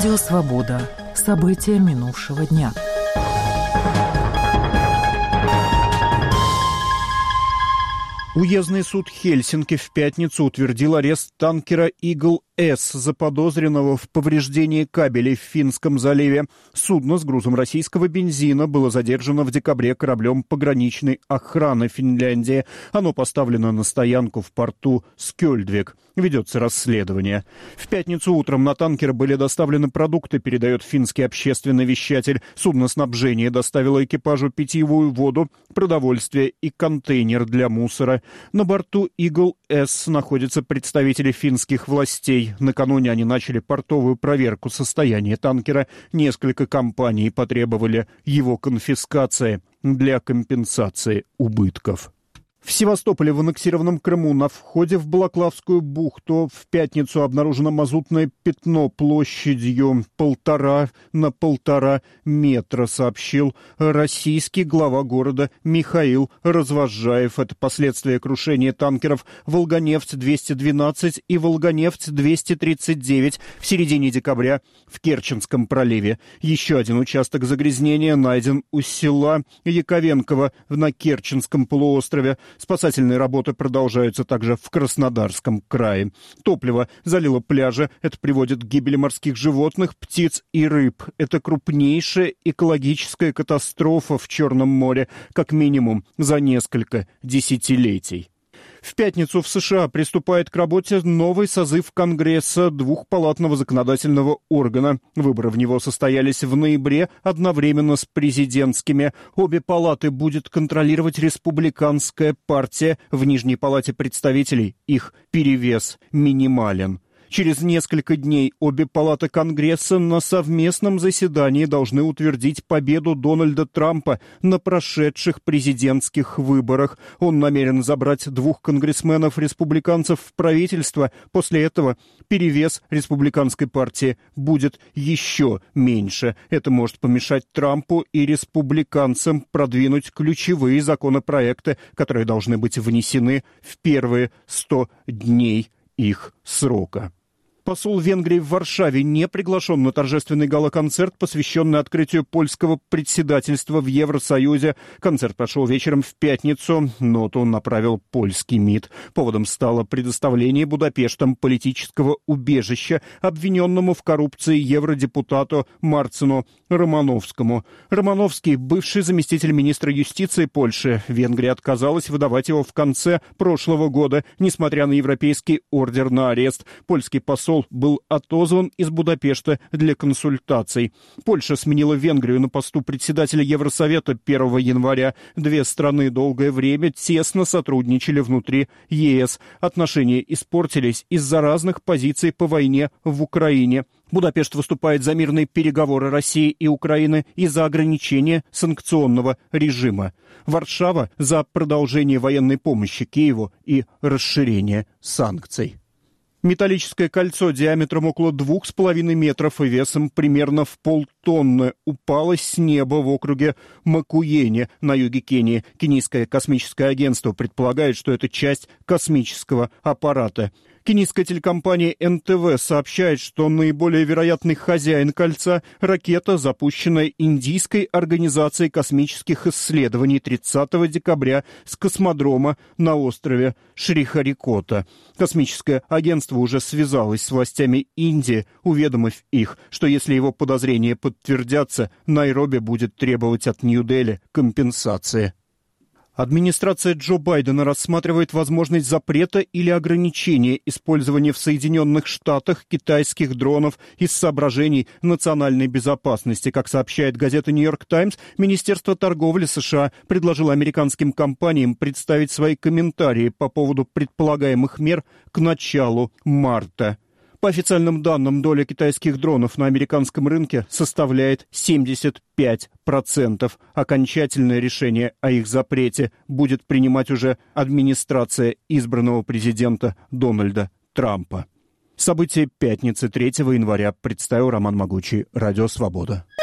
Радио «Свобода». События минувшего дня. Уездный суд Хельсинки в пятницу утвердил арест танкера «Игл-С», заподозренного в повреждении кабелей в Финском заливе. Судно с грузом российского бензина было задержано в декабре кораблем пограничной охраны Финляндии. Оно поставлено на стоянку в порту Скёльдвик. Ведется расследование. В пятницу утром на танкер были доставлены продукты, передает финский общественный вещатель. Судноснабжение доставило экипажу питьевую воду, продовольствие и контейнер для мусора. На борту «Игл-С» находятся представители финских властей. Накануне они начали портовую проверку состояния танкера. Несколько компаний потребовали его конфискации для компенсации убытков. В Севастополе, в аннексированном Крыму, на входе в Балаклавскую бухту в пятницу обнаружено мазутное пятно площадью 1,5 на 1,5 метра, сообщил российский глава города Михаил Развозжаев. Это последствия крушения танкеров «Волгонефть-212» и «Волгонефть-239» в середине декабря в Керченском проливе. Еще один участок загрязнения найден у села Яковенково на Керченском полуострове. Спасательные работы продолжаются также в Краснодарском крае. Топливо залило пляжи. Это приводит к гибели морских животных, птиц и рыб. Это крупнейшая экологическая катастрофа в Черном море, как минимум за несколько десятилетий. В пятницу в США приступает к работе новый созыв Конгресса двухпалатного законодательного органа. Выборы в него состоялись в ноябре одновременно с президентскими. Обе палаты будет контролировать республиканская партия. В Нижней палате представителей их перевес минимален. Через несколько дней обе палаты Конгресса на совместном заседании должны утвердить победу Дональда Трампа на прошедших президентских выборах. Он намерен забрать 2 конгрессменов-республиканцев в правительство. После этого перевес республиканской партии будет еще меньше. Это может помешать Трампу и республиканцам продвинуть ключевые законопроекты, которые должны быть внесены в первые 100 дней их срока. Посол Венгрии в Варшаве не приглашен на торжественный гала-концерт, посвященный открытию польского председательства в Евросоюзе. Концерт прошел вечером в пятницу. Ноту направил польский МИД. Поводом стало предоставление Будапештом политического убежища обвиненному в коррупции евродепутату Марцину Романовскому. Романовский – бывший заместитель министра юстиции Польши. Венгрия отказалась выдавать его в конце прошлого года, несмотря на европейский ордер на арест. Польский посол был отозван из Будапешта для консультаций. Польша сменила Венгрию на посту председателя Евросовета 1 января. Две страны долгое время тесно сотрудничали внутри ЕС. Отношения испортились из-за разных позиций по войне в Украине. Будапешт выступает за мирные переговоры России и Украины и за ограничение санкционного режима. Варшава за продолжение военной помощи Киеву и расширение санкций. Металлическое кольцо диаметром около 2,5 метров и весом примерно в полтонны упало с неба в округе Макуени на юге Кении. Кенийское космическое агентство предполагает, что это часть космического аппарата. Кенийская телекомпания НТВ сообщает, что наиболее вероятный хозяин кольца – ракета, запущенная Индийской организацией космических исследований 30 декабря с космодрома на острове Шрихарикота. Космическое агентство уже связалось с властями Индии, уведомив их, что если его подозрения подтвердятся, Найроби будет требовать от Нью-Дели компенсации. Администрация Джо Байдена рассматривает возможность запрета или ограничения использования в Соединенных Штатах китайских дронов из соображений национальной безопасности. Как сообщает газета «Нью-Йорк Таймс», Министерство торговли США предложило американским компаниям представить свои комментарии по поводу предполагаемых мер к началу марта. По официальным данным, доля китайских дронов на американском рынке составляет 75%. Окончательное решение о их запрете будет принимать уже администрация избранного президента Дональда Трампа. События пятницы 3 января представил Роман Могучий, Радио «Свобода».